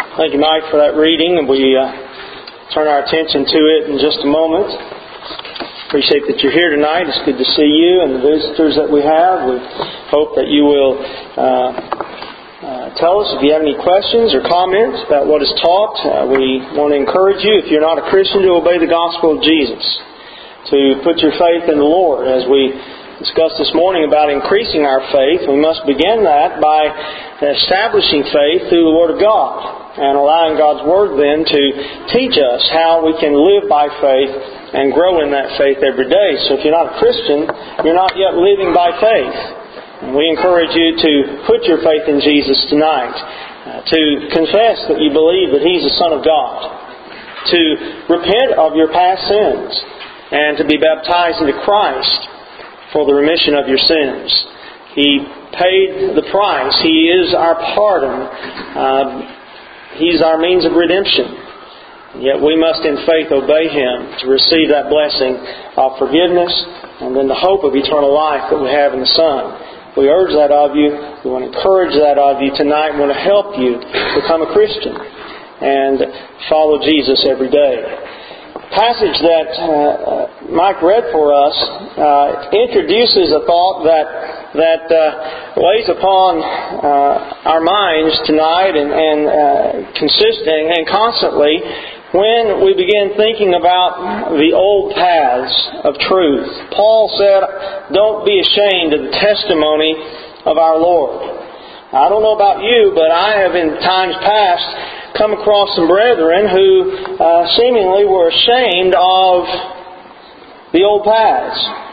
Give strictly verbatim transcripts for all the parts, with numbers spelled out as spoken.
Thank you, Mike, for that reading. We uh, turn our attention to it in just a moment. Appreciate that you're here tonight. It's good to see you and the visitors that we have. We hope that you will uh, uh, tell us if you have any questions or comments about what is taught. Uh, we want to encourage you, if you're not a Christian, to obey the gospel of Jesus, to put your faith in the Lord. As we discussed this morning about increasing our faith, we must begin that by establishing faith through the Word of God and allowing God's Word then to teach us how we can live by faith and grow in that faith every day. So if you're not a Christian, you're not yet living by faith. And we encourage you to put your faith in Jesus tonight, uh, to confess that you believe that He's the Son of God, to repent of your past sins, and to be baptized into Christ for the remission of your sins. He paid the price. He is our pardon. Uh, he's our means of redemption. Yet we must in faith obey Him to receive that blessing of forgiveness and then the hope of eternal life that we have in the Son. We urge that of you. We want to encourage that of you tonight. We want to help you become a Christian and follow Jesus every day. The passage that uh, Mike read for us uh, introduces a thought that that uh, weighs upon uh, our minds tonight and, and uh, consisting and constantly when we begin thinking about the old paths of truth. Paul said, "Don't be ashamed of the testimony of our Lord." I don't know about you, but I have in times past come across some brethren who uh, seemingly were ashamed of the old paths.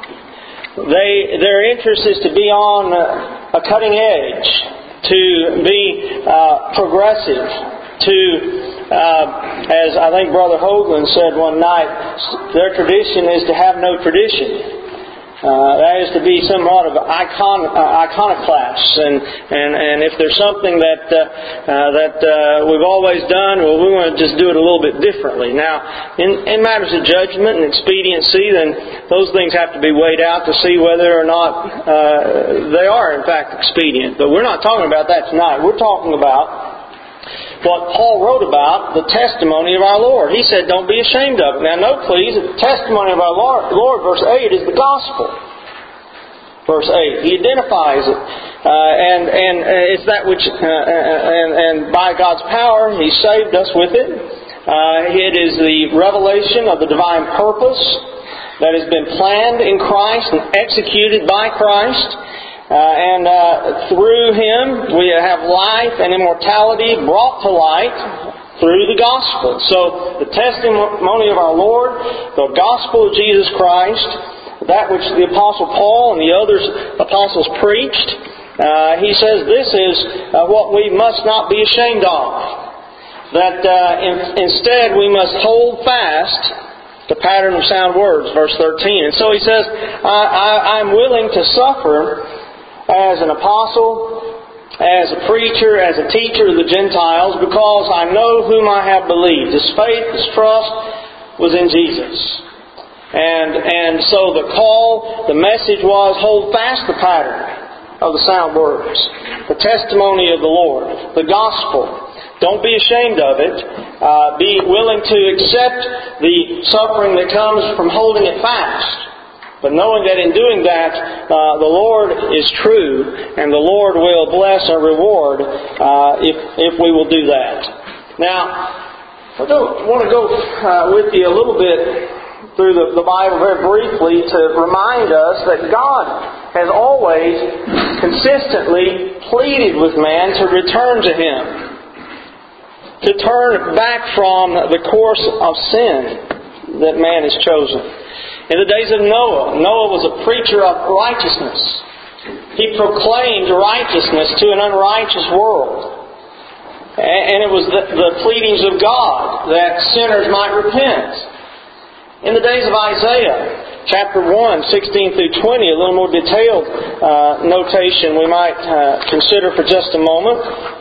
They, their interest is to be on a cutting edge, to be uh, progressive, to, uh, as I think Brother Hoagland said one night, their tradition is to have no tradition. Uh, that is to be somewhat of icon, uh, iconoclasts, and, and and if there's something that uh, uh, that uh, we've always done, well, we want to just do it a little bit differently. Now, in, in matters of judgment and expediency, then those things have to be weighed out to see whether or not uh, they are in fact expedient. But we're not talking about that tonight. We're talking about what Paul wrote about, the testimony of our Lord. He said, don't be ashamed of it. Now note please, that the testimony of our Lord, Lord, verse eight, is the gospel. Verse eight, he identifies it. Uh, and and it's that which, uh, and, and by God's power, He saved us with it. Uh, it is the revelation of the divine purpose that has been planned in Christ and executed by Christ. Uh, and uh, through Him we have life and immortality brought to light through the gospel. So the testimony of our Lord, the gospel of Jesus Christ, that which the Apostle Paul and the other apostles preached, uh, he says this is uh, what we must not be ashamed of. That uh, in, instead we must hold fast the pattern of sound words, verse thirteen. And so he says, I, I, I'm willing to suffer as an apostle, as a preacher, as a teacher of the Gentiles, because I know whom I have believed. His faith, his trust was in Jesus. And and so the call, the message was, hold fast the pattern of the sound words, the testimony of the Lord, the gospel. Don't be ashamed of it. Uh, be willing to accept the suffering that comes from holding it fast. But knowing that in doing that, uh, the Lord is true, and the Lord will bless and reward uh, if if we will do that. Now, I want to go uh, with you a little bit through the, the Bible very briefly to remind us that God has always consistently pleaded with man to return to Him, to turn back from the course of sin that man has chosen. In the days of Noah, Noah was a preacher of righteousness. He proclaimed righteousness to an unrighteous world. And it was the, the pleadings of God that sinners might repent. In the days of Isaiah, chapter one, sixteen through twenty, a little more detailed uh, notation we might uh, consider for just a moment.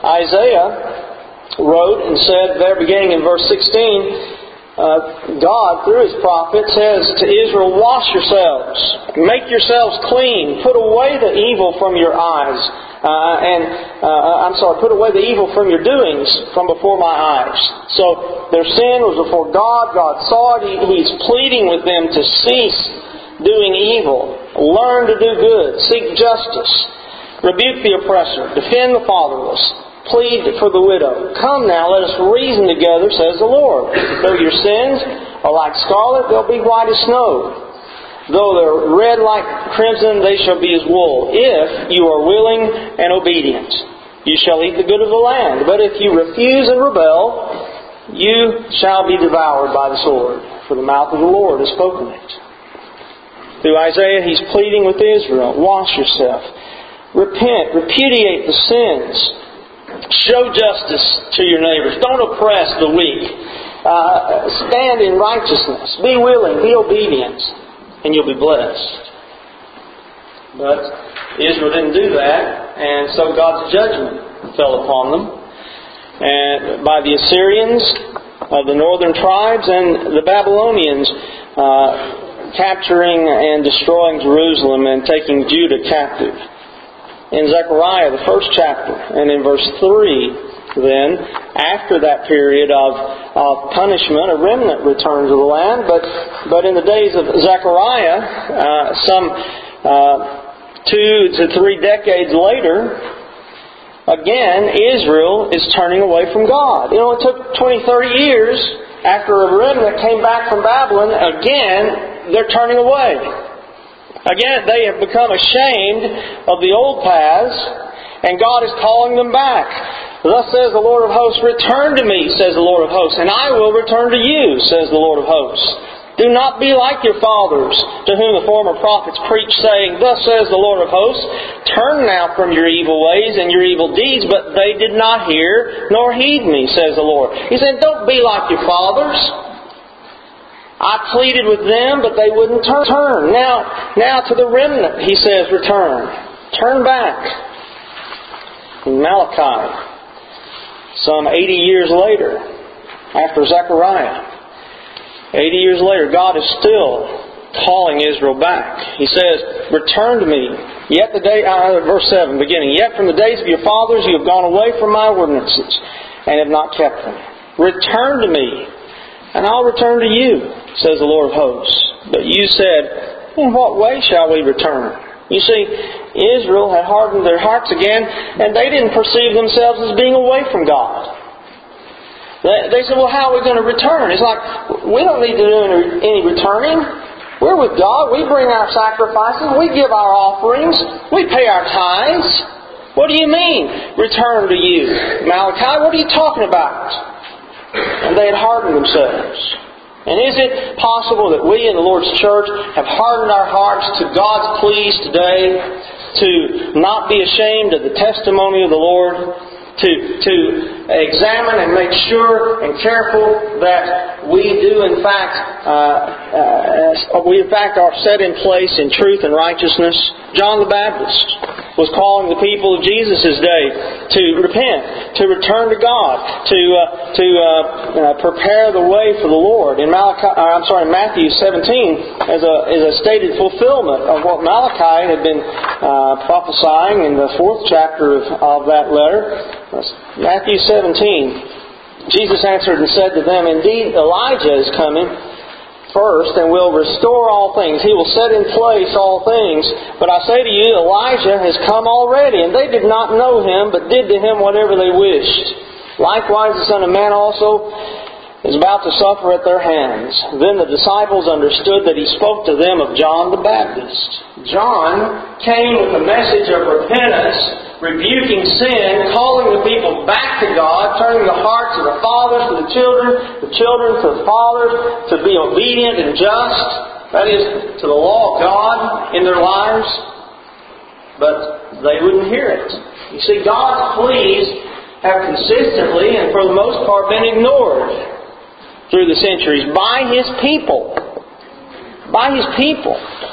Isaiah wrote and said there, beginning in verse sixteen, Uh, God, through His prophet, says to Israel, wash yourselves, make yourselves clean, put away the evil from your eyes, Uh, and, uh, I'm sorry, put away the evil from your doings from before my eyes. So their sin was before God. God saw it. He, he's pleading with them to cease doing evil. Learn to do good. Seek justice. Rebuke the oppressor. Defend the fatherless. Plead for the widow. Come now, let us reason together, says the Lord. Though your sins are like scarlet, they'll be white as snow. Though they're red like crimson, they shall be as wool. If you are willing and obedient, you shall eat the good of the land. But if you refuse and rebel, you shall be devoured by the sword. For the mouth of the Lord has spoken it. Through Isaiah, he's pleading with Israel. Wash yourself. Repent. Repudiate the sins. Show justice to your neighbors. Don't oppress the weak. Uh, stand in righteousness. Be willing. Be obedient. And you'll be blessed. But Israel didn't do that. And so God's judgment fell upon them. And by the Assyrians of the northern tribes and the Babylonians uh, capturing and destroying Jerusalem and taking Judah captive. In Zechariah, the first chapter, and in verse three, then, after that period of, of punishment, a remnant returned to the land. But, but in the days of Zechariah, uh, some uh, two to three decades later, again, Israel is turning away from God. You know, it took twenty, thirty years after a remnant came back from Babylon. Again, they're turning away. Again, they have become ashamed of the old paths, and God is calling them back. Thus says the Lord of hosts, return to me, says the Lord of hosts, and I will return to you, says the Lord of hosts. Do not be like your fathers, to whom the former prophets preached, saying, thus says the Lord of hosts, turn now from your evil ways and your evil deeds, but they did not hear nor heed me, says the Lord. He said, don't be like your fathers. I pleaded with them, but they wouldn't turn. Now, now to the remnant, he says, return. Turn back. In Malachi, some eighty years later, after Zechariah, eighty years later, God is still calling Israel back. He says, return to me. Yet the day, uh, verse seven, beginning, yet from the days of your fathers you have gone away from my ordinances and have not kept them. Return to me, and I'll return to you, says the Lord of hosts. But you said, in what way shall we return? You see, Israel had hardened their hearts again, and they didn't perceive themselves as being away from God. They, they said, well, how are we going to return? It's like, we don't need to do any, any returning. We're with God. We bring our sacrifices. We give our offerings. We pay our tithes. What do you mean, return to you? Malachi, what are you talking about? And they had hardened themselves. And is it possible that we in the Lord's church have hardened our hearts to God's pleas today to not be ashamed of the testimony of the Lord, to, to examine and make sure and careful that we do in fact, uh, uh, we in fact are set in place in truth and righteousness? John the Baptist was calling the people of Jesus' day to repent, to return to God, to uh, to uh, uh, prepare the way for the Lord. In Malachi, uh, I'm sorry, Matthew seventeen, as a is a stated fulfillment of what Malachi had been uh, prophesying in the fourth chapter of, of that letter. Matthew seventeen, Jesus answered and said to them, indeed, Elijah is coming first and will restore all things. He will set in place all things. But I say to you, Elijah has come already, and they did not know him, but did to him whatever they wished. Likewise, the Son of Man also is about to suffer at their hands. Then the disciples understood that he spoke to them of John the Baptist. John came with a message of repentance, rebuking sin, calling the people back to God, turning the hearts of the fathers to the children, the children to the fathers, to be obedient and just, that is, to the law of God in their lives. But they wouldn't hear it. You see, God's pleas have consistently and for the most part been ignored through the centuries by His people. By His people.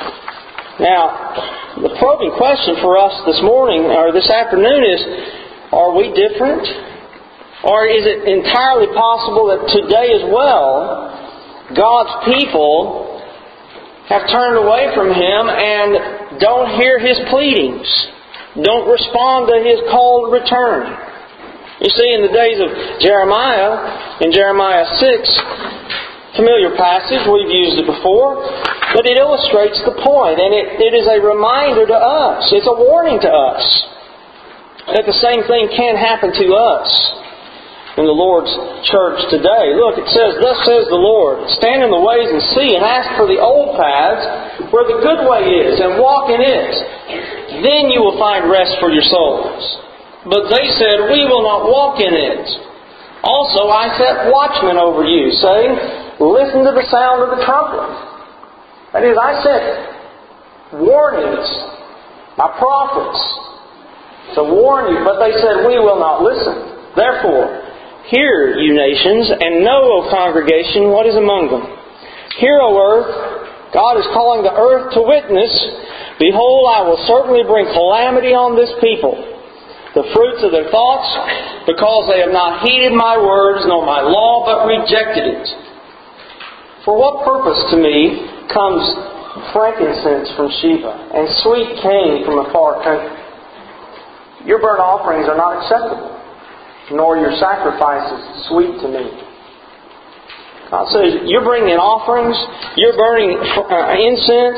Now, the probing question for us this morning or this afternoon is, are we different? Or is it entirely possible that today as well, God's people have turned away from Him and don't hear His pleadings? don't respond to His call to return. You see, in the days of Jeremiah, in Jeremiah six, familiar passage, we've used it before, but it illustrates the point, and it, it is a reminder to us, it's a warning to us, that the same thing can happen to us in the Lord's church today. Look, it says, "Thus says the Lord, stand in the ways and see, and ask for the old paths where the good way is, and walk in it. Then you will find rest for your souls." But they said, "We will not walk in it. Also I set watchmen over you, saying, listen to the sound of the trumpet." That is, I set warnings, my prophets, to warn you. But they said, "We will not listen. Therefore, hear, you nations, and know, O congregation, what is among them. Hear, O earth, God is calling the earth to witness. Behold, I will certainly bring calamity on this people, the fruits of their thoughts, because they have not heeded my words, nor my law, but rejected it. For what purpose to me comes frankincense from Sheba, and sweet cane from a far country? Your burnt offerings are not acceptable, nor your sacrifices sweet to me." God says, you're bringing offerings, you're burning incense,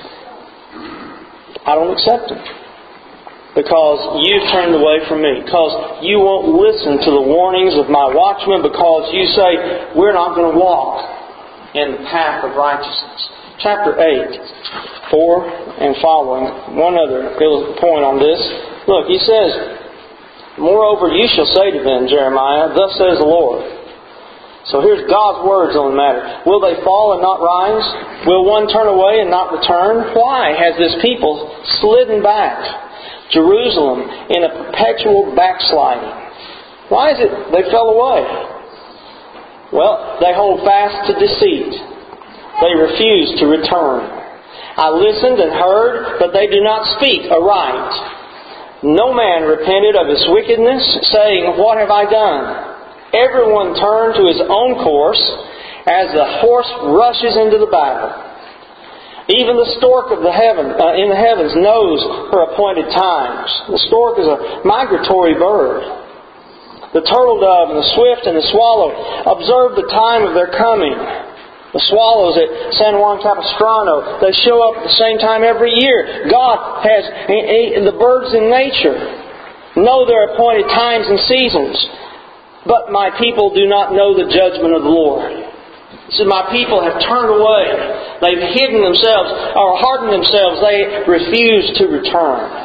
I don't accept it. Because you've turned away from me. Because you won't listen to the warnings of my watchmen, because you say, we're not going to walk in the path of righteousness. Chapter eight, four and following, one other point on this. Look, he says, "Moreover, you shall say to them, Jeremiah, thus says the Lord." So here's God's words on the matter. "Will they fall and not rise? Will one turn away and not return? Why has this people slidden back? Jerusalem in a perpetual backsliding. Why is it they fell away? Well, they hold fast to deceit. They refuse to return. I listened and heard, but they do not speak aright. No man repented of his wickedness, saying, what have I done? Everyone turned to his own course, as the horse rushes into the battle. Even the stork of the heaven, uh, in the heavens knows her appointed times. The stork is a migratory bird. The turtle dove and the swift and the swallow observe the time of their coming. The swallows at San Juan Capistrano, they show up at the same time every year. God has the birds in nature know their appointed times and seasons. But my people do not know the judgment of the Lord. So my people have turned away. They've hidden themselves or hardened themselves. They refuse to return.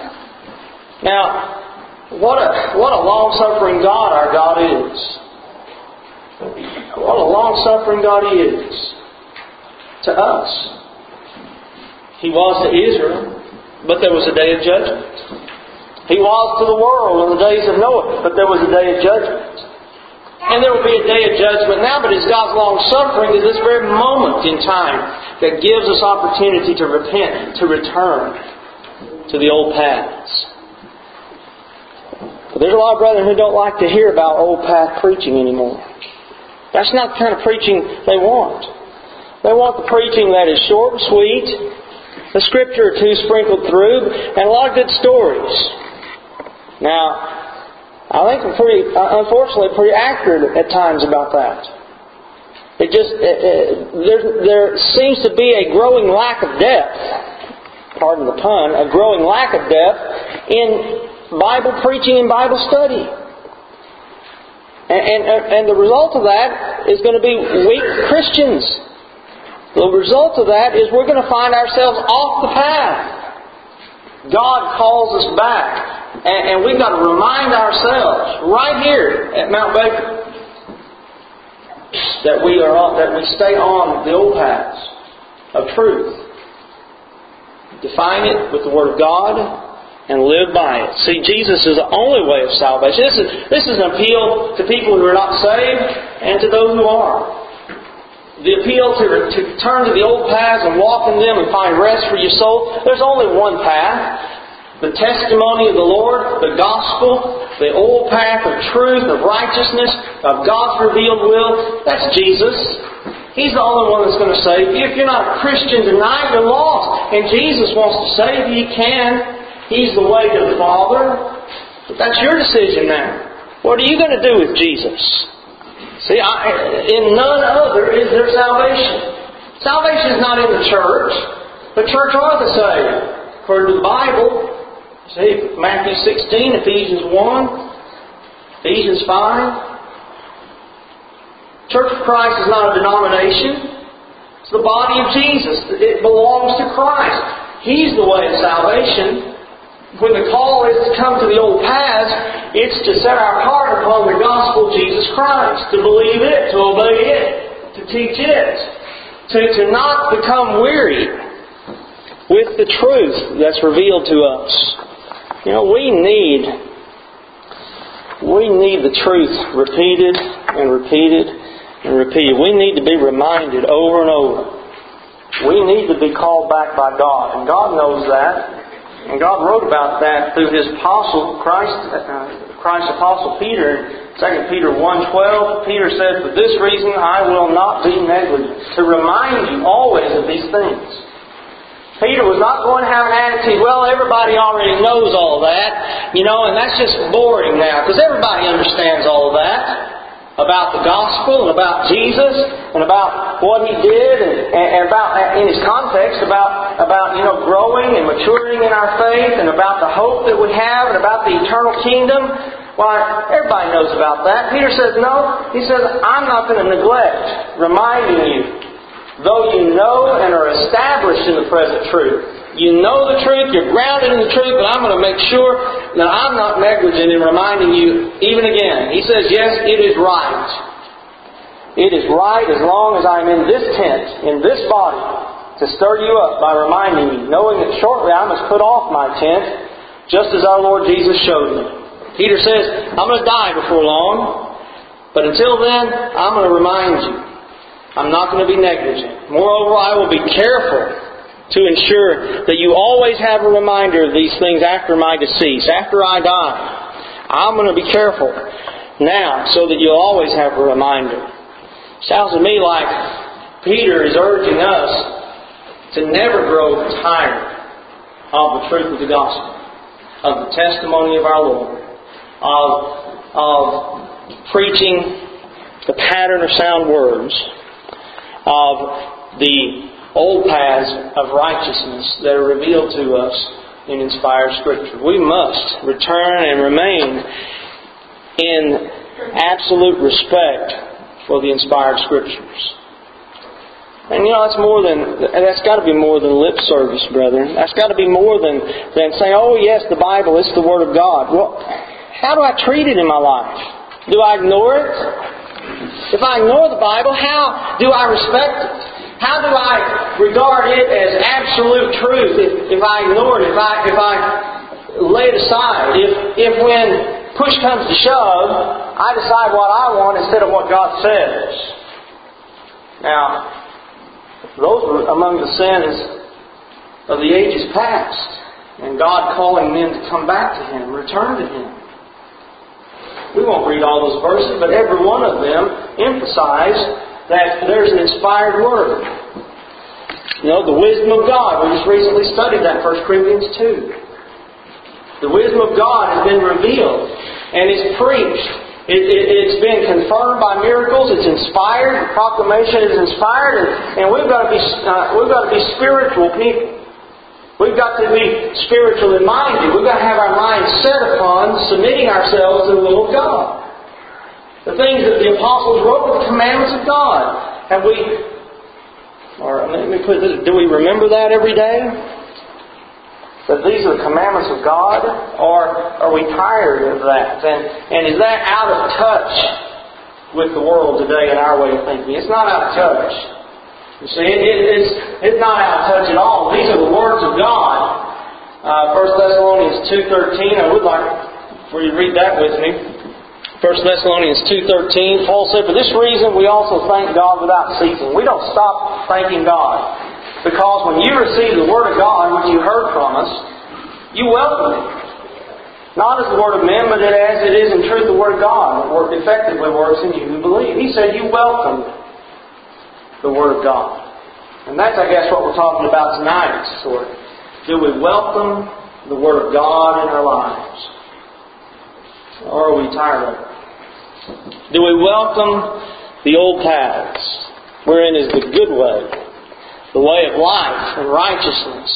Now, what a what a long-suffering God our God is. What a long-suffering God He is to us. He was to Israel, but there was a day of judgment. He was to the world in the days of Noah, but there was a day of judgment. And there will be a day of judgment now, but it's God's long-suffering to this very moment in time that gives us opportunity to repent, to return to the old paths. But there's a lot of brethren who don't like to hear about old path preaching anymore. That's not the kind of preaching they want. They want the preaching that is short and sweet, a scripture or two sprinkled through, and a lot of good stories. Now, I think I'm pretty, unfortunately, pretty accurate at times about that. It just, it, it, there, there seems to be a growing lack of depth, pardon the pun, a growing lack of depth in Bible preaching and Bible study. And, and, and the result of that is going to be weak Christians. The result of that is we're going to find ourselves off the path. God calls us back. And, and we've got to remind ourselves right here at Mount Baker that we are on, that we stay on the old paths of truth. Define it with the Word of God and live by it. See, Jesus is the only way of salvation. This is, this is an appeal to people who are not saved and to those who are. The appeal to, to turn to the old paths and walk in them and find rest for your soul. There's only one path. The testimony of the Lord, the gospel, the old path of truth, of righteousness, of God's revealed will. That's Jesus. He's the only one that's going to save you. If you're not a Christian tonight, you're lost. And Jesus wants to save you. He can. He's the way to the Father. But that's your decision now. What are you going to do with Jesus? See, I, in none other is there salvation. Salvation is not in the church. The church are the saved. According to the Bible, see, Matthew sixteen, Ephesians one, Ephesians five. Church of Christ is not a denomination. It's the body of Jesus. It belongs to Christ. He's the way of salvation. When the call is to come to the old paths, it's to set our heart upon the gospel of Jesus Christ, to believe it, to obey it, to teach it, to, to not become weary with the truth that's revealed to us. You know, we need, we need the truth repeated and repeated and repeated. We need to be reminded over and over. We need to be called back by God, and God knows that. And God wrote about that through His apostle, Christ, uh, Christ's apostle Peter. In Second Peter one twelve, Peter said, "For this reason I will not be negligent, to remind you always of these things." Peter was not going to have an attitude, well, everybody already knows all that, you know, and that's just boring now, because everybody understands all of that. About the gospel and about Jesus and about what He did and, and about in His context about about you know growing and maturing in our faith and about the hope that we have and about the eternal kingdom. Why, everybody knows about that. Peter says no. He says, I'm not going to neglect reminding you, though you know and are established in the present truth. You know the truth, you're grounded in the truth, but I'm going to make sure that I'm not negligent in reminding you even again. He says, yes, it is right. It is right as long as I'm in this tent, in this body, to stir you up by reminding you, knowing that shortly I must put off my tent, just as our Lord Jesus showed me. Peter says, I'm going to die before long, but until then, I'm going to remind you. I'm not going to be negligent. Moreover, I will be careful to ensure that you always have a reminder of these things after my decease, after I die. I'm going to be careful now so that you'll always have a reminder. Sounds to me like Peter is urging us to never grow tired of the truth of the gospel, of the testimony of our Lord, of, of preaching the pattern of sound words, of the old paths of righteousness that are revealed to us in inspired Scripture. We must return and remain in absolute respect for the inspired Scriptures. And you know, that's more than that's got to be more than lip service, brethren. That's got to be more than than saying, "Oh yes, the Bible, it's the Word of God." Well, how do I treat it in my life? Do I ignore it? If I ignore the Bible, how do I respect it? How do I regard it as absolute truth if, if I ignore it, if I if I lay it aside, if if when push comes to shove, I decide what I want instead of what God says? Now, those were among the sins of the ages past, and God calling men to come back to Him, return to Him. We won't read all those verses, but every one of them emphasize that there's an inspired Word. You know, the wisdom of God. We just recently studied that, First Corinthians two. The wisdom of God has been revealed and is preached. It, it, it's been confirmed by miracles. It's inspired. The proclamation is inspired, and, and we've got to be uh, we've got to be spiritual people. We've got to be spiritually minded. We've got to have our minds set upon submitting ourselves to the will of God. The things that the apostles wrote were the commandments of God. Have we, or let me put this, do we remember that every day? That these are the commandments of God? Or are we tired of that? And, and is that out of touch with the world today in our way of thinking? It's not out of touch. You see, it, it, it's, it's not out of touch at all. These are the words of God. Uh, First Thessalonians two thirteen, I would like for you to read that with me. First Thessalonians two thirteen, Paul said, "For this reason we also thank God without ceasing." We don't stop thanking God. Because when you receive the Word of God, which you heard from us, you welcome it. Not as the word of men, but as it is in truth the Word of God, that work effectively works in you who believe. He said you welcome the Word of God. And that's, I guess, what we're talking about tonight. Sort of. Do we welcome the Word of God in our lives? Or are we tired of it? Do we welcome the old paths, wherein is the good way, the way of life and righteousness,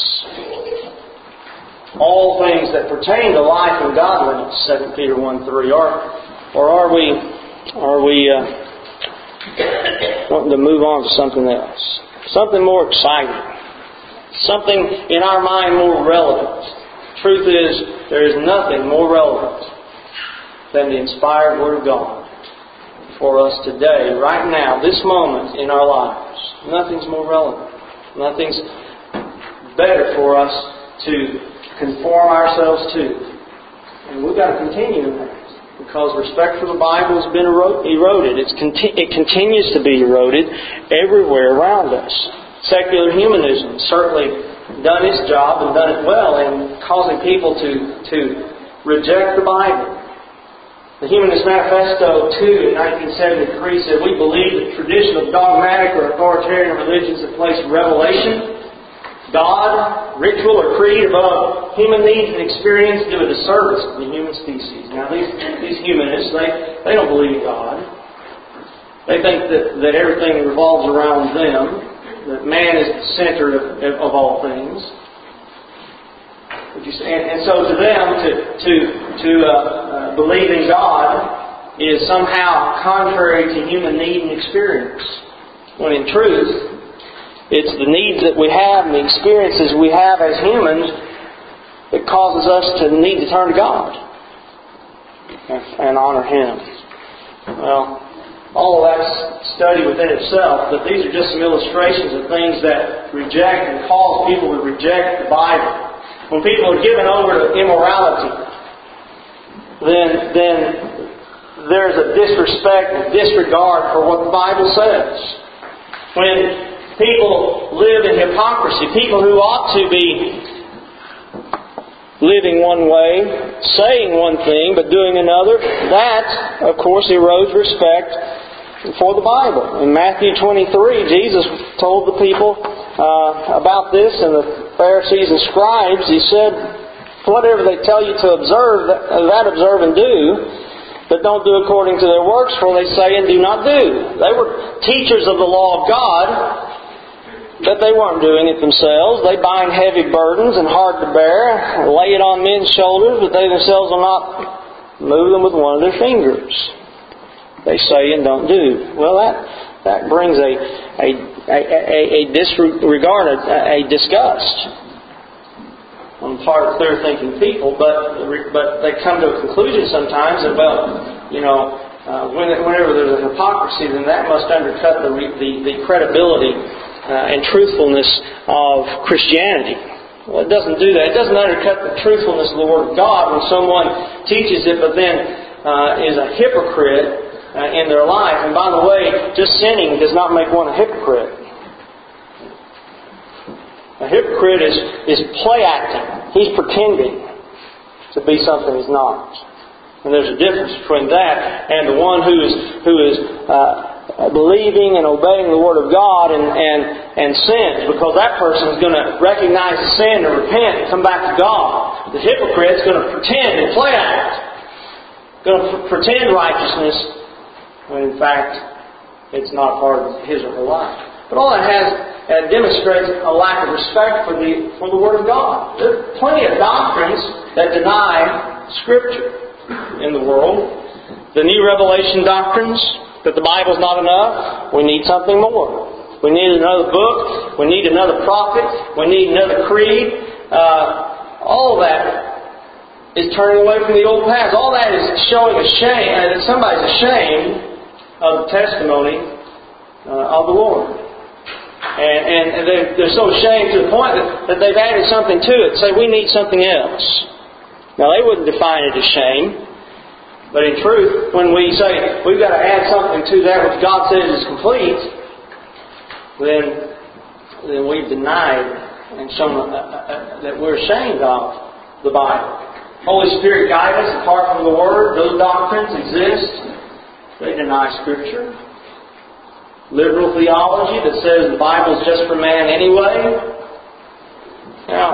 all things that pertain to life and godliness, Second Peter one three, or, or are we, are we uh, wanting to move on to something else, something more exciting, something in our mind more relevant? Truth is, there is nothing more relevant than the inspired Word of God for us today, right now, this moment in our lives. Nothing's more relevant. Nothing's better for us to conform ourselves to. And we've got to continue in that, because respect for the Bible has been eroded. It's conti- it continues to be eroded everywhere around us. Secular humanism has certainly done its job and done it well in causing people to, to reject the Bible. The Humanist Manifesto two in nineteen seventy-three said, "We believe that traditional dogmatic or authoritarian religions that place revelation, God, ritual, or creed above human needs and experience do a disservice to the human species." Now these, these humanists, they, they don't believe in God. They think that, that everything revolves around them, that man is the center of, of all things. And, and so to them, to to to uh, uh, believe in God is somehow contrary to human need and experience. When in truth, it's the needs that we have and the experiences we have as humans that causes us to need to turn to God and, and honor Him. Well, all of that's study within itself, but these are just some illustrations of things that reject and cause people to reject the Bible. When people are given over to immorality, then, then there's a disrespect and disregard for what the Bible says. When people live in hypocrisy, people who ought to be living one way, saying one thing, but doing another, that, of course, erodes respect for the Bible. In Matthew twenty-three, Jesus told the people uh, about this, and the Pharisees and scribes, He said, "Whatever they tell you to observe, that observe and do, but don't do according to their works, for they say and do not do." They were teachers of the law of God, but they weren't doing it themselves. They bind heavy burdens and hard to bear, lay it on men's shoulders, but they themselves will not move them with one of their fingers. They say and don't do. Well, that that brings a a a, a, a disregard, a, a disgust on the part of clear-thinking people. But but they come to a conclusion sometimes that, well, you know, uh, whenever there's a hypocrisy, then that must undercut the the, the credibility uh, and truthfulness of Christianity. Well, it doesn't do that. It doesn't undercut the truthfulness of the Word of God when someone teaches it, but then uh, is a hypocrite Uh, in their life. And by the way, just sinning does not make one a hypocrite. A hypocrite is, is play acting. He's pretending to be something he's not. And there's a difference between that and the one who is who is uh, believing and obeying the Word of God and, and, and sins, because that person is going to recognize the sin and repent and come back to God. The hypocrite is going to pretend and play act. Going to p- pretend righteousness when in fact it's not part of his or her life. But all that has uh, demonstrates a lack of respect for the for the Word of God. There are plenty of doctrines that deny Scripture in the world. The New Revelation doctrines, that the Bible's not enough, we need something more. We need another book, we need another prophet, we need another creed. Uh, all of that is turning away from the old paths. All that is showing a shame, that somebody's ashamed of the testimony uh, of the Lord. And, and, and they're, they're so ashamed to the point that, that they've added something to it. Say, we need something else. Now, they wouldn't define it as shame. But in truth, when we say we've got to add something to that which God says is complete, then, then we've denied and shown uh, uh, that we're ashamed of the Bible. Holy Spirit guidance apart from the Word, those doctrines exist. They deny Scripture. Liberal theology that says the Bible is just for man anyway. Now,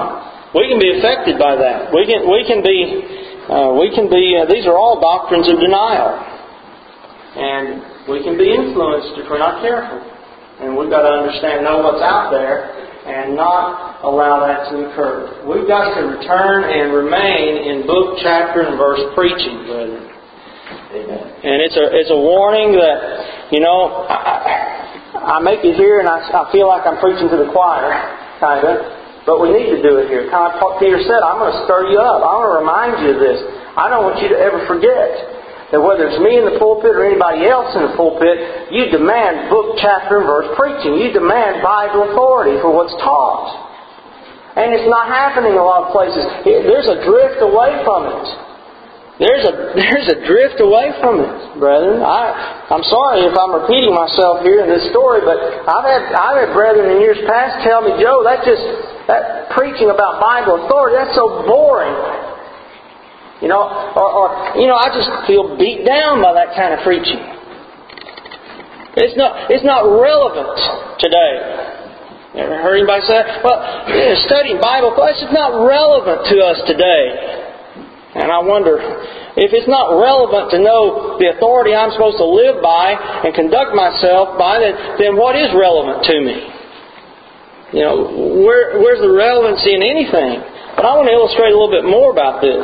We can be affected by that. We can we can be uh, we can be. Uh, these are all doctrines of denial, and we can be influenced if we're not careful. And we've got to understand, know what's out there, and not allow that to occur. We've got to return and remain in book, chapter, and verse preaching, brethren. Amen. And it's a it's a warning that, you know, I, I make it here, and I, I feel like I'm preaching to the choir, kind of. But we need to do it here. Kind of like Peter said, I'm going to stir you up. I'm going to remind you of this. I don't want you to ever forget that whether it's me in the pulpit or anybody else in the pulpit, you demand book, chapter, and verse preaching. You demand Bible authority for what's taught. And it's not happening in a lot of places. There's a drift away from it. There's a there's a drift away from it, brethren. I I'm sorry if I'm repeating myself here in this story, but I've had I've had brethren in years past tell me, Joe, that just that preaching about Bible authority, that's so boring. You know, or, or you know, I just feel beat down by that kind of preaching. It's not it's not relevant today. Ever heard anybody say that? Well, you know, studying Bible class is not relevant to us today. And I wonder, if it's not relevant to know the authority I'm supposed to live by and conduct myself by, then, then what is relevant to me? You know, where, where's the relevancy in anything? But I want to illustrate a little bit more about this.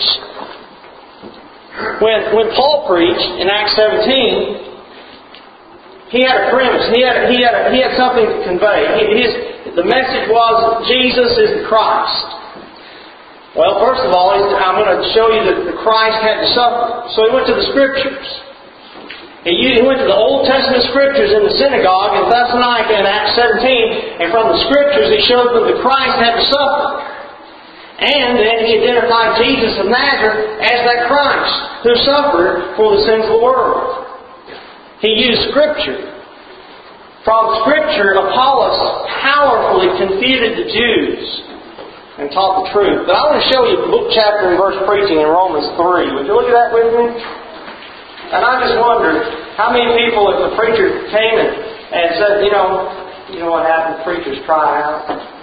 When when Paul preached in Acts seventeen, he had a premise. He had he had a, he had something to convey. His the message was Jesus is the Christ. Well, first of all, I'm going to show you that the Christ had to suffer. So he went to the Scriptures. He went to the Old Testament Scriptures in the synagogue in Thessalonica in Acts seventeen, and from the Scriptures he showed them that Christ had to suffer. And then he identified Jesus of Nazareth as that Christ who suffered for the sins of the world. He used Scripture. From Scripture, Apollos powerfully confuted the Jews and taught the truth. But I want to show you book, chapter, and verse preaching in Romans three. Would you look at that with me? And I just wondered, how many people, if the preacher came and, and said, you know, you know what happens, preachers cry out.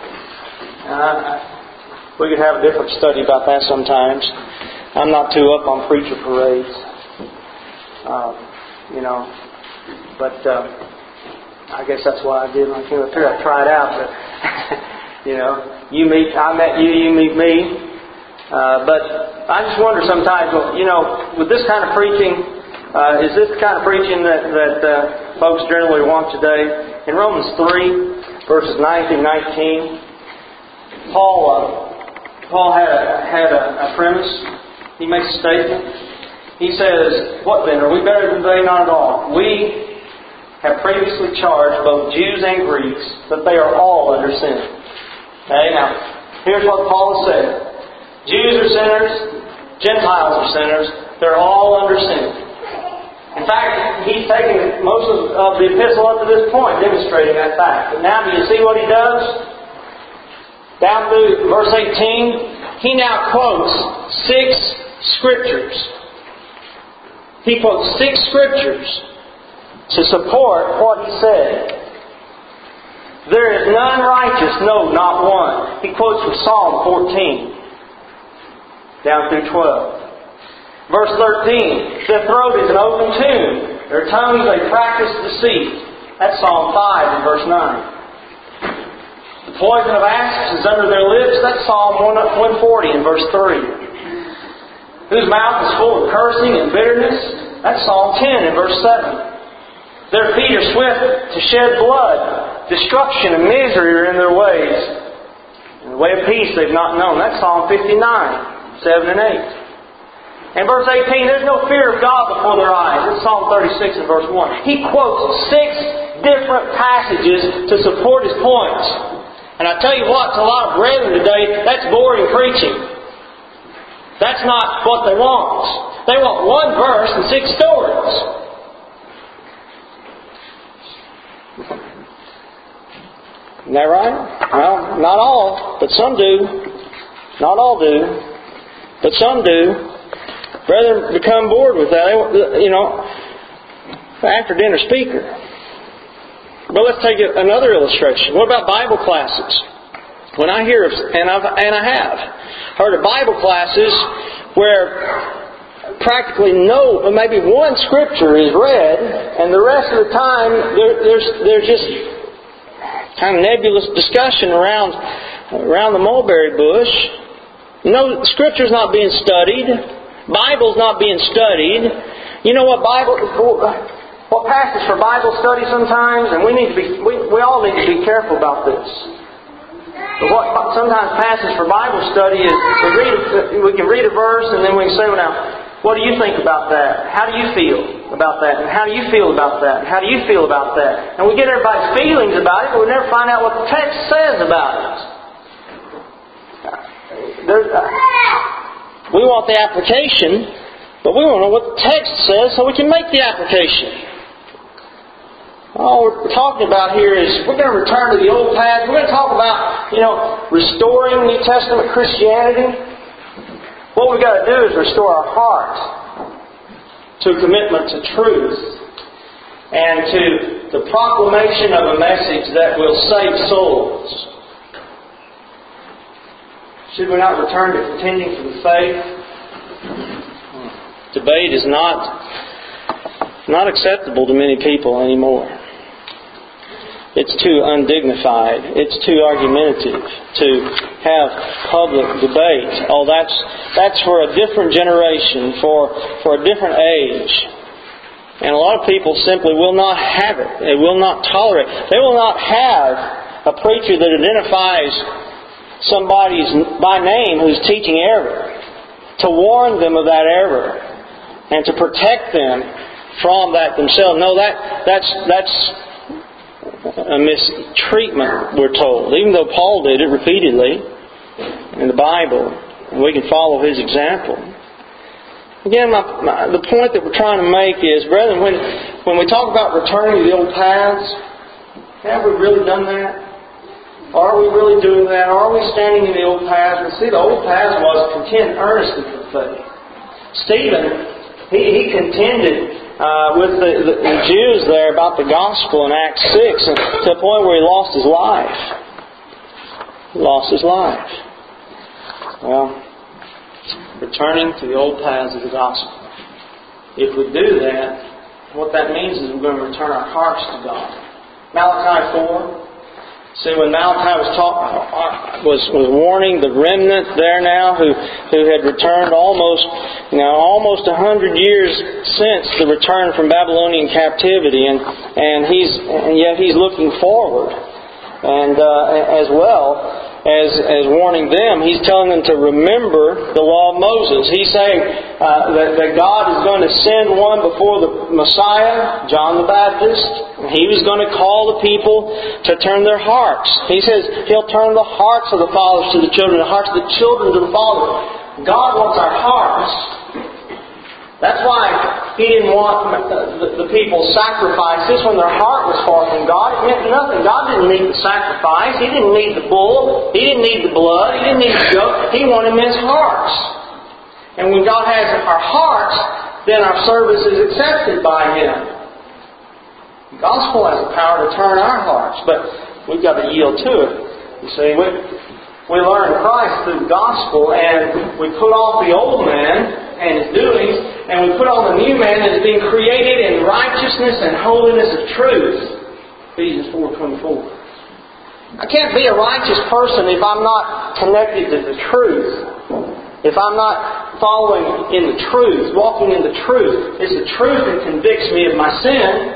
Uh, we could have a different study about that sometimes. I'm not too up on preacher parades. Um, you know, but uh, I guess that's what I did when I came up here. I tried out, but... You know, you meet, I met you, you meet me. Uh, but I just wonder sometimes, well, you know, with this kind of preaching, uh, is this the kind of preaching that, that uh, folks generally want today? In Romans three, verses nine through nineteen, Paul uh, Paul had a, had a, a premise. He makes a statement. He says, what then? Are we better than they? Not at all. We have previously charged both Jews and Greeks that they are all under sin. Okay, now, here's what Paul has said. Jews are sinners, Gentiles are sinners, they're all under sin. In fact, he's taken most of, of the epistle up to this point, demonstrating that fact. But now, do you see what he does? Down through verse eighteen, he now quotes six Scriptures. He quotes six Scriptures to support what he said. There is none righteous, no, not one. He quotes from Psalm fourteen, down through twelve. Verse thirteen, their throat is an open tomb. Their tongues they practice deceit. That's Psalm five and verse nine. The poison of asps is under their lips. That's Psalm one forty and verse three. Whose mouth is full of cursing and bitterness. That's Psalm ten and verse seven. Their feet are swift to shed blood. Destruction and misery are in their ways. And the way of peace they've not known. That's Psalm fifty-nine, seven and eight. And verse eighteen, there's no fear of God before their eyes. That's Psalm thirty-six and verse one. He quotes six different passages to support his points. And I tell you what, to a lot of brethren today, that's boring preaching. That's not what they want. They want one verse and six stories. Isn't that right? Well, not all, but some do. Not all do, but some do. Brethren become bored with that. They, you know, after dinner speaker. But let's take another illustration. What about Bible classes? When I hear, of, and, I've, and I have, heard of Bible classes where practically no, maybe one scripture is read, and the rest of the time there, there's there's just kind of nebulous discussion around around the mulberry bush. No, scripture's not being studied. Bible's not being studied. You know what Bible? What passes for Bible study sometimes, and we need to be we, we all need to be careful about this. But what sometimes passes for Bible study is we read a, we can read a verse and then we can say, well, now, what do you think about that? How do you feel about that? And how do you feel about that? And how do you feel about that? And we get everybody's feelings about it, but we never find out what the text says about it. There's, uh, we want the application, but we want to know what the text says so we can make the application. All we're talking about here is we're going to return to the old path. We're going to talk about, you know, restoring New Testament Christianity. What we've got to do is restore our heart to a commitment to truth and to the proclamation of a message that will save souls. Should we not return to contending for the faith? Debate is not, not acceptable to many people anymore. It's too undignified. It's too argumentative to have public debate. Oh, that's that's for a different generation, for for a different age. And a lot of people simply will not have it. They will not tolerate it. They will not have a preacher that identifies somebody's by name who's teaching error, to warn them of that error, and to protect them from that themselves. No, that that's that's a mistreatment, we're told. Even though Paul did it repeatedly in the Bible, and we can follow his example. Again, my, my, the point that we're trying to make is, brethren, when when we talk about returning to the old paths, have we really done that? Are we really doing that? Are we standing in the old paths? And see, the old paths was contend earnestly for faith. Stephen, he, he contended Uh, with the, the, the Jews there about the gospel in Acts six, and to the point where he lost his life. He lost his life. Well, returning to the old paths of the gospel. If we do that, what that means is we're going to return our hearts to God. Malachi four. See, when Malachi was talk, was was warning the remnant there now who who had returned almost you know almost a hundred years since the return from Babylonian captivity, and and he's and yet he's looking forward, and uh, as well as as warning them, he's telling them to remember the law of Moses. He's saying uh, that that God is going to send one before the Messiah, John the Baptist. He was going to call the people to turn their hearts. He says He'll turn the hearts of the fathers to the children, the hearts of the children to the fathers. God wants our hearts. That's why He didn't want the, the people's sacrifices when their heart was far from God. It meant nothing. God didn't need the sacrifice. He didn't need the bull. He didn't need the blood. He didn't need the goat. He wanted men's hearts. And when God has our hearts, then our service is accepted by Him. The gospel has the power to turn our hearts, but we've got to yield to it. You see, we, we learn Christ through the gospel, and we put off the old man and his doings, and we put on the new man that is being created in righteousness and holiness of truth. Ephesians four twenty-four. I can't be a righteous person if I'm not connected to the truth. If I'm not following in the truth, walking in the truth. It's the truth that convicts me of my sin.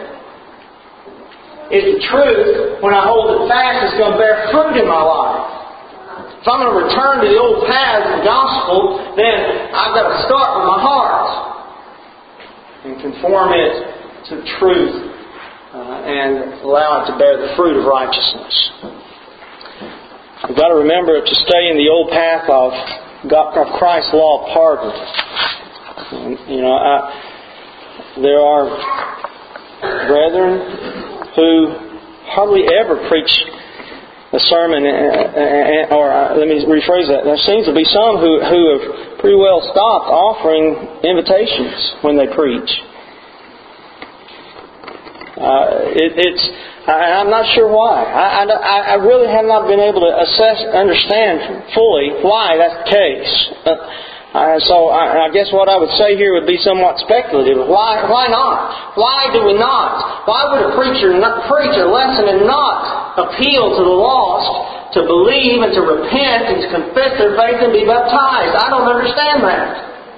It's the truth, when I hold it fast, it's going to bear fruit in my life. If I'm going to return to the old paths of the gospel, then I've got to start with my heart and conform it to the truth uh, and allow it to bear the fruit of righteousness. We've got to remember to stay in the old path of, God, of Christ's law of pardon. And, you know, I, there are brethren who hardly ever preach a sermon, or let me rephrase that. There seems to be some who, who have pretty well stopped offering invitations when they preach. Uh, it, it's I, I'm not sure why. I, I, I really have not been able to assess, understand fully why that's the case. Uh, uh, so I, I guess what I would say here would be somewhat speculative. Why? Why not? Why do we not? Why would a preacher not preach a lesson and not appeal to the lost to believe and to repent and to confess their faith and be baptized? I don't understand that.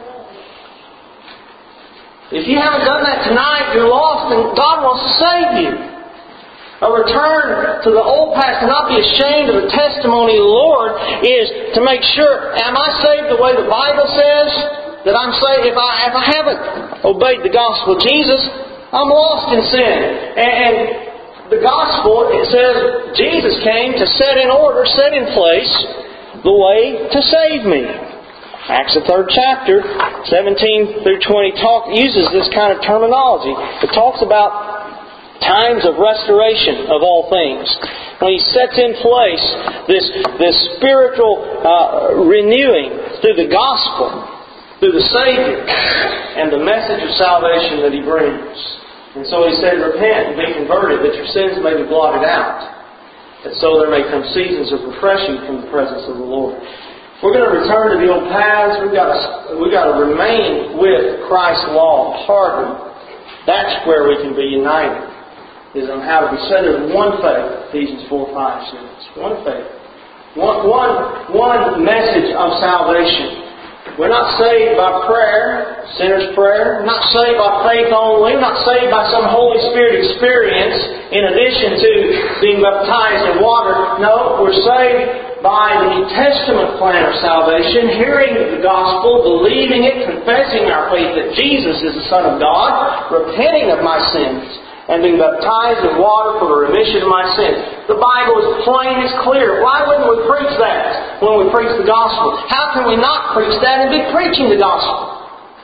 If you haven't done that tonight, you're lost and God wants to save you. A return to the old past, to not be ashamed of the testimony of the Lord, is to make sure, am I saved the way the Bible says that I'm saved? If I, if I haven't obeyed the gospel of Jesus, I'm lost in sin. And, and the gospel, it says, Jesus came to set in order, set in place the way to save me. Acts the third chapter, seventeen through twenty, talk, uses this kind of terminology. It talks about times of restoration of all things. When He sets in place this, this spiritual uh, renewing through the gospel, through the Savior, and the message of salvation that He brings. And so He said, repent and be converted, that your sins may be blotted out, that so there may come seasons of refreshing from the presence of the Lord. We're going to return to the old paths. We've got to, we've got to remain with Christ's law hardly. That's where we can be united, is on how to be centered in one faith. Ephesians four five says. One faith. One, one, one message of salvation. We're not saved by prayer, sinner's prayer. We're not saved by faith only. We're not saved by some Holy Spirit experience in addition to being baptized in water. No, we're saved by the New Testament plan of salvation, hearing the gospel, believing it, confessing our faith that Jesus is the Son of God, repenting of my sins, and being baptized in water for the remission of my sins. The Bible is plain, it's clear. Why wouldn't we preach that when we preach the gospel? How can we not preach that and be preaching the gospel?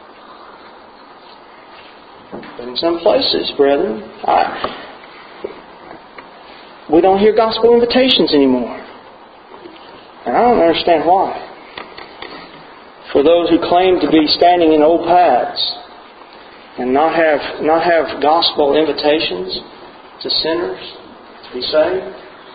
But in some places, brethren, I, we don't hear gospel invitations anymore. And I don't understand why. For those who claim to be standing in old paths and not have not have gospel invitations to sinners to be saved,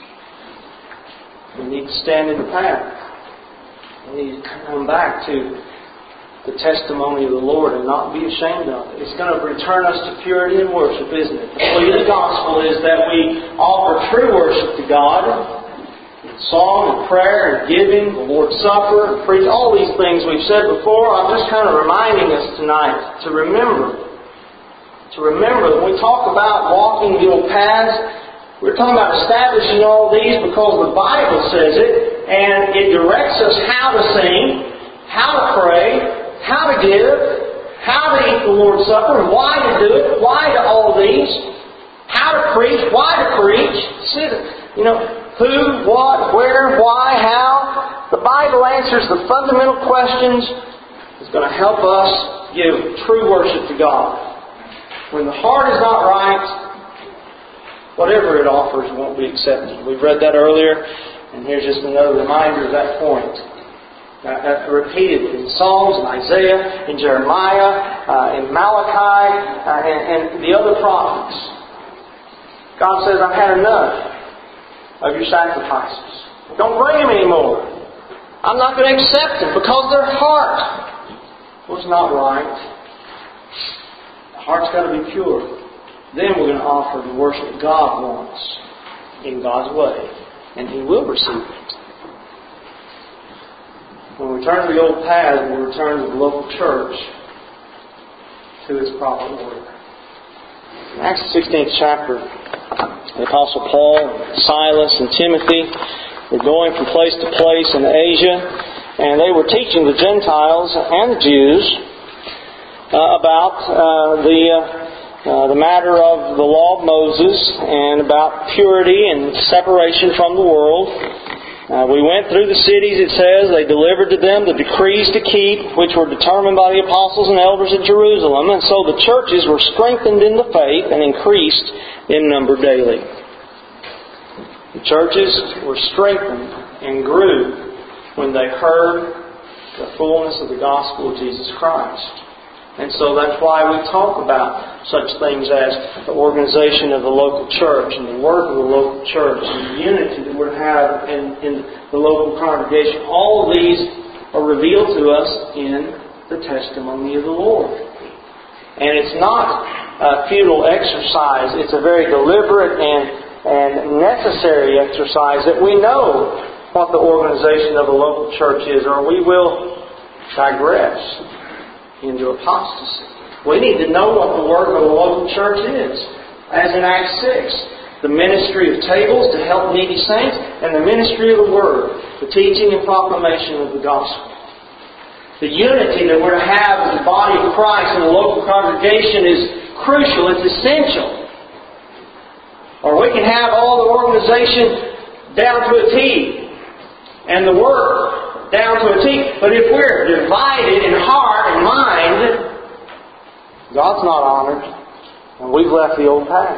we need to stand in the path. We need to come back to the testimony of the Lord and not be ashamed of it. It's going to return us to purity and worship, isn't it? The plea of the gospel is that we offer true worship to God. Song and prayer and giving, the Lord's Supper, and preach, all these things we've said before. I'm just kind of reminding us tonight to remember. To remember that when we talk about walking the old paths, we're talking about establishing all these because the Bible says it, and it directs us how to sing, how to pray, how to give, how to eat the Lord's Supper, and why to do it, why to all these, how to preach, why to preach. See, you know, who, what, where, why, how. The Bible answers the fundamental questions. It's going to help us give true worship to God. When the heart is not right, whatever it offers won't be accepted. We've read that earlier, and here's just another reminder of that point. Uh, uh, repeated in Psalms, in Isaiah, in Jeremiah, uh, in Malachi, uh, and, and the other prophets. God says, I've had enough of your sacrifices. Don't bring them anymore. I'm not going to accept them because their heart was not right. The heart's got to be pure. Then we're going to offer the worship God wants in God's way. And He will receive it. When we turn to the old path, we return to the local church to its proper order. In Acts sixteenth chapter, the Apostle Paul, Silas, and Timothy were going from place to place in Asia, and they were teaching the Gentiles and the Jews uh, about uh, the uh, uh, the matter of the law of Moses and about purity and separation from the world. Uh, we went through the cities, it says. They delivered to them the decrees to keep, which were determined by the apostles and elders at Jerusalem. And so the churches were strengthened in the faith and increased in number daily. The churches were strengthened and grew when they heard the fullness of the gospel of Jesus Christ. And so that's why we talk about such things as the organization of the local church and the work of the local church and the unity that we're have in, in the local congregation. All of these are revealed to us in the testimony of the Lord. And it's not a futile exercise. It's a very deliberate and, and necessary exercise that we know what the organization of the local church is, or we will digress into apostasy. We need to know what the work of the local church is. As in Acts six, the ministry of tables to help needy saints, and the ministry of the Word, the teaching and proclamation of the gospel. The unity that we're to have as the body of Christ in the local congregation is crucial. It's essential. Or we can have all the organization down to a T, and the work down to a T. But if we're divided in heart and mind, God's not honored, and we've left the old path.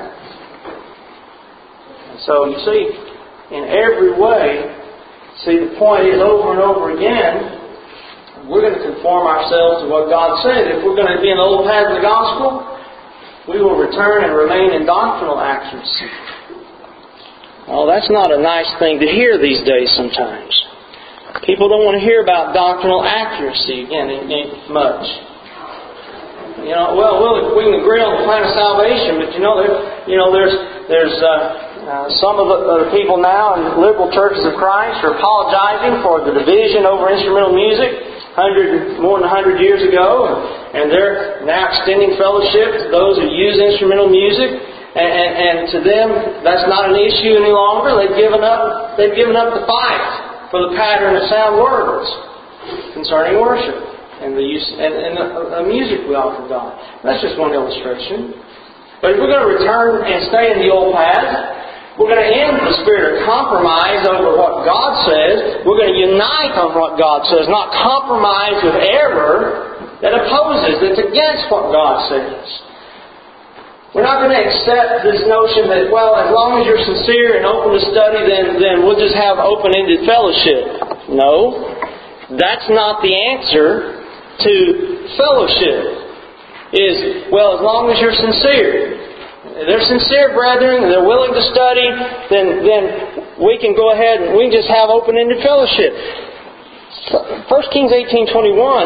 And so you see, in every way, see the point is over and over again, we're going to conform ourselves to what God said. If we're going to be in the old path of the gospel, we will return and remain in doctrinal accuracy. Oh, that's not a nice thing to hear these days sometimes. People don't want to hear about doctrinal accuracy again much. You know, well, well, we can agree on the plan of salvation, but you know, there, you know, there's there's uh, uh, some of the, the people now in liberal churches of Christ are apologizing for the division over instrumental music, hundred more than a hundred years ago, and, and they're now extending fellowship to those who use instrumental music, and, and, and to them that's not an issue any longer. They've given up. They've given up the fight for the pattern of sound words concerning worship and the use and, and the, the music we offer God. That's just one illustration. But if we're going to return and stay in the old path, we're going to end the spirit of compromise over what God says. We're going to unite on what God says, not compromise with error that opposes, that's against what God says. We're not going to accept this notion that, well, as long as you're sincere and open to study, then, then we'll just have open-ended fellowship. No, that's not the answer to fellowship. Is, well, as long as you're sincere. If they're sincere brethren, and they're willing to study, then, then we can go ahead and we can just have open-ended fellowship. First Kings eighteen twenty-one,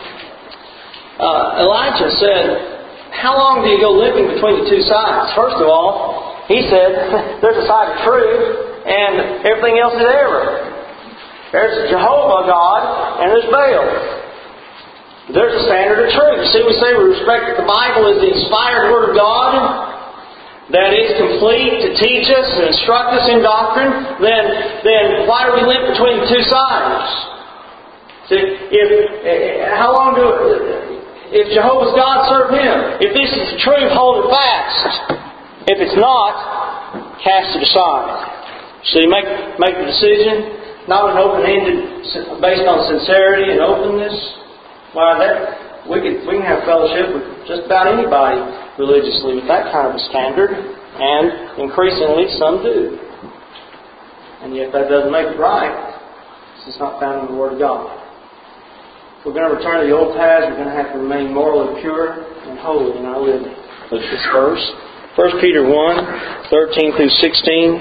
uh, Elijah said, how long do you go limping between the two sides? First of all, he said, there's a side of truth and everything else is error. There's Jehovah God and there's Baal. There's a standard of truth. See, we say we respect that the Bible is the inspired Word of God, that is complete to teach us and instruct us in doctrine. Then, then why do we limp between the two sides? See, if, how long do If Jehovah's God, serve Him. If this is the truth, hold it fast. If it's not, cast it aside. So you make make the decision, not an open-ended, based on sincerity and openness. Why that we can we can have fellowship with just about anybody religiously with that kind of a standard, and increasingly some do. And yet that doesn't make it right. It's not found in the Word of God. If we're going to return to the old paths, we're going to have to remain morally pure and holy in our living. Look at this verse. First Peter one, thirteen through sixteen.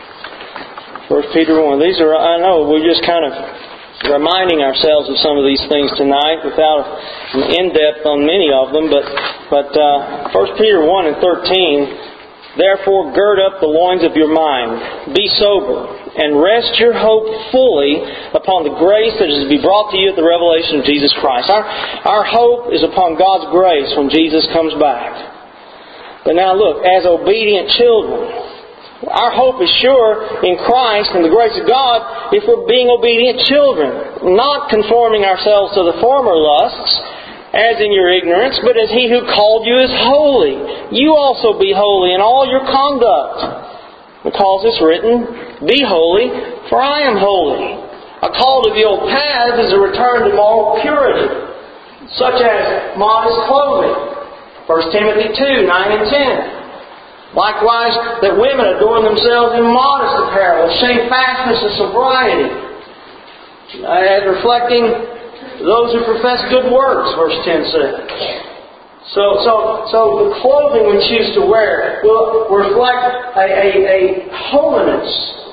First Peter one. These are, I know, we're just kind of reminding ourselves of some of these things tonight without an in-depth on many of them. But, but uh, First Peter one and thirteen. Therefore, gird up the loins of your mind. Be sober, and rest your hope fully upon the grace that is to be brought to you at the revelation of Jesus Christ. Our, our hope is upon God's grace when Jesus comes back. But now look, as obedient children, our hope is sure in Christ and the grace of God if we're being obedient children, not conforming ourselves to the former lusts, as in your ignorance, but as He who called you is holy. You also be holy in all your conduct. Because it's written, be holy, for I am holy. A call to the old path is a return to moral purity, such as modest clothing. First Timothy two, nine and ten. Likewise, that women adorn themselves in modest apparel, shamefastness and sobriety, as reflecting those who profess good works, verse ten says. So, so, so the clothing we choose to wear will reflect a, a, a holiness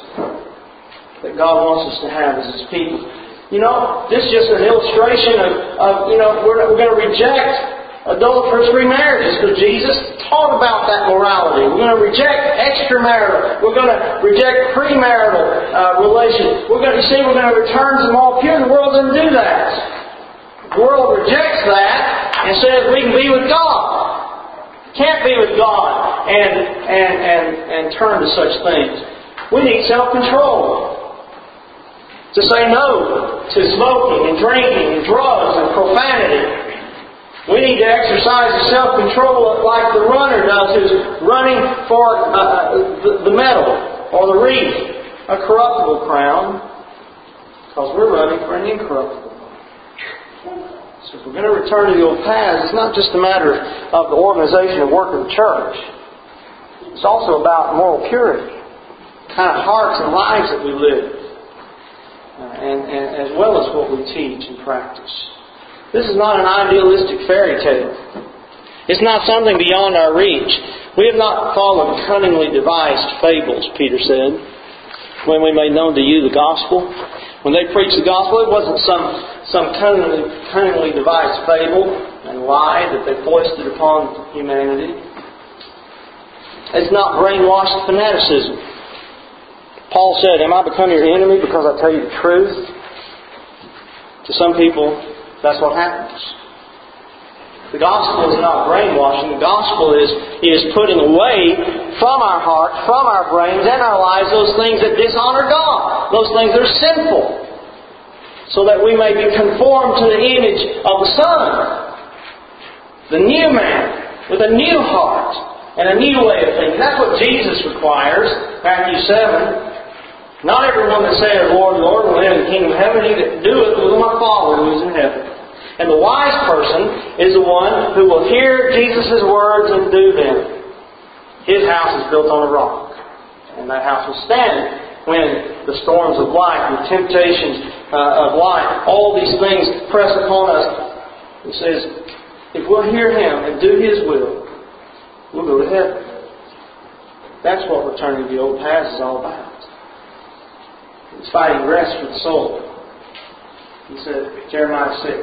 that God wants us to have as His people. You know, this is just an illustration of, of you know, we're, we're going to reject adulterous remarriages because Jesus taught about that morality. We're going to reject extramarital. We're going to reject premarital uh, relations. We're going to, you see, we're going to return to them all pure. The world doesn't do that. The world rejects that and says we can be with God. Can't be with God and and and and turn to such things. We need self-control. To say no to smoking and drinking and drugs and profanity. We need to exercise self-control like the runner does who's running for uh, the, the medal or the wreath, a corruptible crown, because we're running for an incorruptible one. So if we're going to return to the old paths, it's not just a matter of the organization and work of the church. It's also about moral purity, the kind of hearts and lives that we live. Uh, and, and as well as what we teach and practice. This is not an idealistic fairy tale. It's not something beyond our reach. We have not followed cunningly devised fables, Peter said, when we made known to you the gospel. When they preached the gospel, it wasn't some, some cunningly, cunningly devised fable and lie that they foisted upon humanity. It's not brainwashed fanaticism. Paul said, am I become your enemy because I tell you the truth? To some people, that's what happens. The gospel is not brainwashing. The gospel is, is putting away from our heart, from our brains and our lives those things that dishonor God. Those things that are sinful. So that we may be conformed to the image of the Son. The new man with a new heart and a new way of thinking. That's what Jesus requires. Matthew seven. Not everyone that saith, Lord, Lord, will enter the kingdom of heaven. He that doeth will my Father who is in heaven. And the wise person is the one who will hear Jesus' words and do them. His house is built on a rock. And that house will stand when the storms of life, the temptations uh, of life, all these things press upon us. He says, if we'll hear Him and do His will, we'll go to heaven. That's what returning to the old paths is all about. It's finding rest for the soul. He said, Jeremiah six.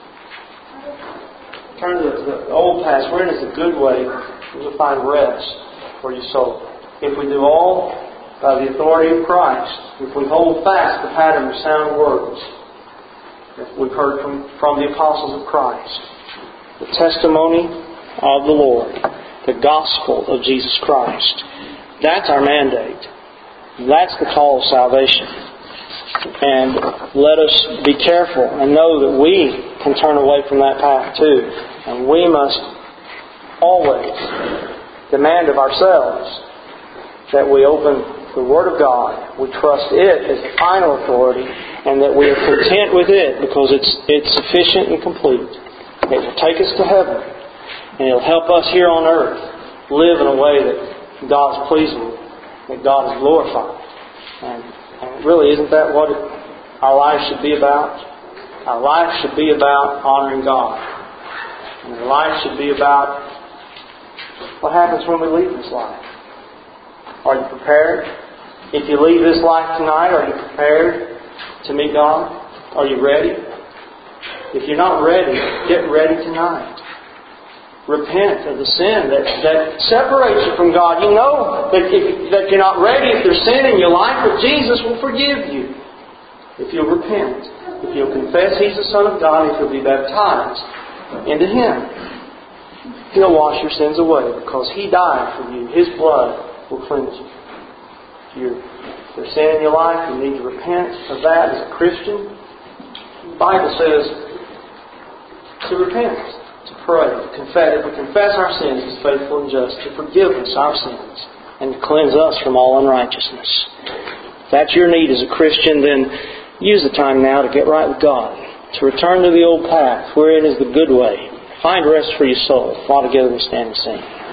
Turn to the old paths. Wherein is the good way? You'll find rest for your soul. If we do all by the authority of Christ, if we hold fast the pattern of sound words that we've heard from, from the apostles of Christ, the testimony of the Lord, the gospel of Jesus Christ, that's our mandate. That's the call of salvation. And let us be careful and know that we can turn away from that path too. And we must always demand of ourselves that we open the Word of God, we trust it as the final authority, and that we are content with it because it's it's sufficient and complete. It will take us to heaven, and it will help us here on earth live in a way that God is pleased with, that God is glorified. And, and really, isn't that what it, our life should be about? Our life should be about honoring God. And our life should be about what happens when we leave this life. Are you prepared? If you leave this life tonight, are you prepared to meet God? Are you ready? If you're not ready, get ready tonight. Repent of the sin that, that separates you from God. You know that, if, that you're not ready if there's sin in your life, but Jesus will forgive you. If you'll repent. If you'll confess He's the Son of God, if you'll be baptized into Him, He'll wash your sins away because He died for you. His blood will cleanse you. If you're, if there's sin in your life, you need to repent of that as a Christian. The Bible says to repent, to pray, to confess. If we confess our sins, He's faithful and just to forgive us our sins and to cleanse us from all unrighteousness. If that's your need as a Christian, then use the time now to get right with God, to return to the old path, wherein is the good way. Find rest for your soul. While together we stand and sing.